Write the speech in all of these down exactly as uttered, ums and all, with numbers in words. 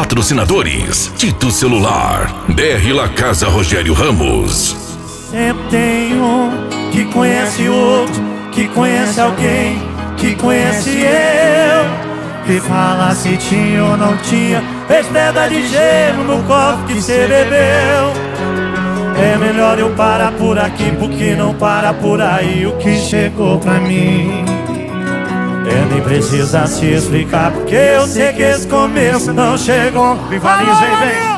Patrocinadores: Tito Celular, D R La Casa Rogério Ramos. Sempre tem um que conhece outro, que conhece alguém, que conhece eu, que fala se tinha ou não tinha, fez pedra de gelo no copo que cê bebeu. É melhor eu parar por aqui, porque não para por aí o que chegou pra mim. É, nem precisa se explicar, porque eu sei que esse começo não chegou. Rivaliza, vem, vem.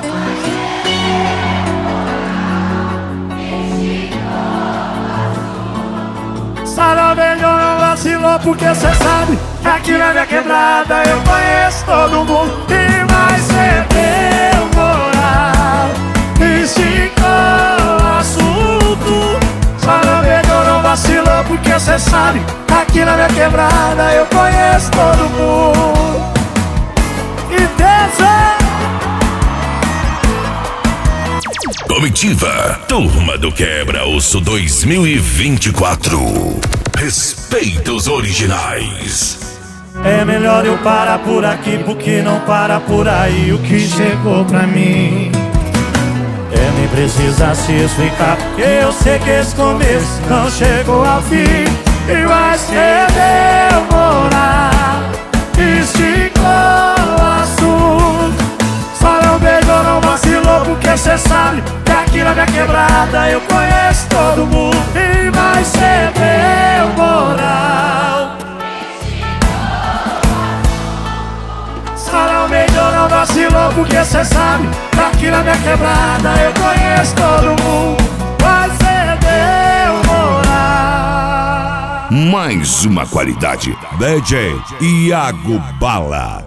Sarabelho não vacilou, porque cê sabe que aqui na minha quebrada eu conheço todo mundo. E vai ser teu moral, esticou o assunto. Sarabelho não vacilou, porque cê sabe que aqui na minha quebrada eu conheço todo mundo. E dança. Comitiva, Turma do Quebra-Osso dois mil e vinte e quatro. Respeita os originais. É melhor eu parar por aqui, porque não para por aí o que chegou pra mim. É, nem precisa se explicar, porque eu sei que esse começo não chegou ao fim. E vai ser demorar, esticou o assunto. Só não beijou, não vacilou, porque cê sabe que aqui na minha quebrada eu conheço todo mundo. E vai ser demorar. Só não beijou, não vacilou, porque cê sabe que aqui na minha quebrada eu conheço todo mundo. Vai ser demorar. Mais uma qualidade. D J Iago Bala.